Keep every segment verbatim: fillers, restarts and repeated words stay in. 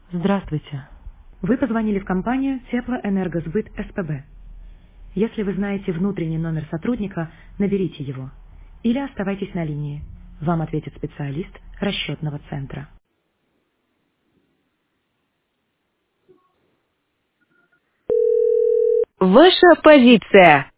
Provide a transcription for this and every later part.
Здравствуйте. Вы позвонили в компанию Теплоэнергосбыт СПБ. Если вы знаете внутренний номер сотрудника, наберите его. Или оставайтесь на линии. Вам ответит специалист расчетного центра. Ваша позиция.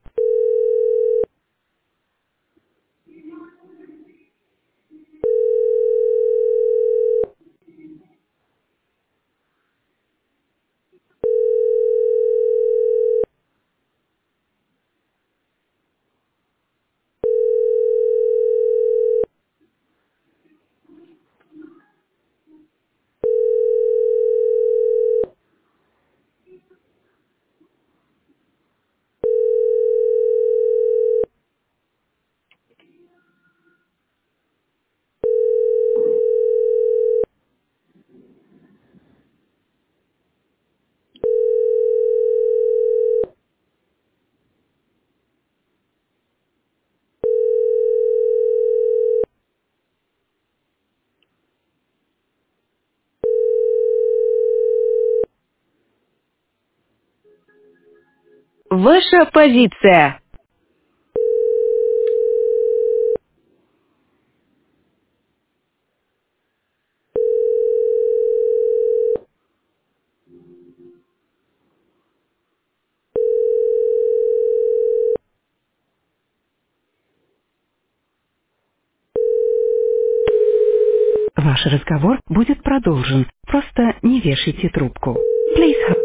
Ваша позиция. Ваш разговор будет продолжен. Просто не вешайте трубку. Please hold.